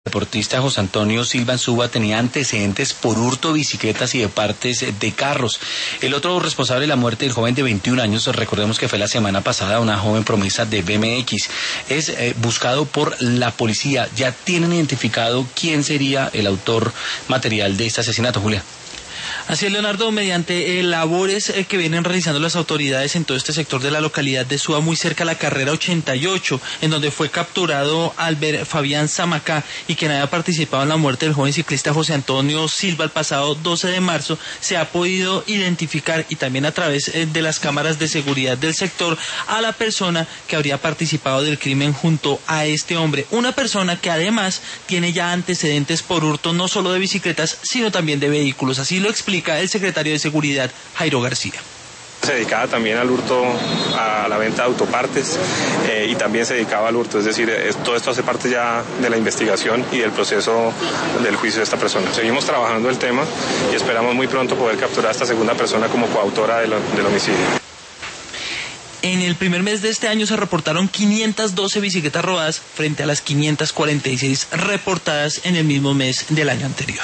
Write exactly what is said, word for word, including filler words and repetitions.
deportista José Antonio Silva Ansuba tenía antecedentes por hurto de bicicletas y de partes de carros. El otro responsable de la muerte del joven de veintiún años, recordemos que fue la semana pasada, una joven promesa de B M X, es eh, buscado por la policía. ¿Ya tienen identificado quién sería el autor material de este asesinato, Julia? Así es, Leonardo, mediante eh, labores eh, que vienen realizando las autoridades en todo este sector de la localidad de Suba, muy cerca a la carrera ochenta y ocho, en donde fue capturado Albert Fabián Zamacá y quien había participado en la muerte del joven ciclista José Antonio Silva el pasado doce de marzo, se ha podido identificar y también a través eh, de las cámaras de seguridad del sector a la persona que habría participado del crimen junto a este hombre. Una persona que además tiene ya antecedentes por hurto no solo de bicicletas, sino también de vehículos. Así lo explica el secretario de Seguridad, Jairo García. Se dedicaba también al hurto, a la venta de autopartes eh, y también se dedicaba al hurto, es decir, es, todo esto hace parte ya de la investigación y del proceso del juicio de esta persona. Seguimos trabajando el tema y esperamos muy pronto poder capturar a esta segunda persona como coautora del, del homicidio. En el primer mes de este año se reportaron quinientas doce bicicletas robadas frente a las quinientas cuarenta y seis reportadas en el mismo mes del año anterior.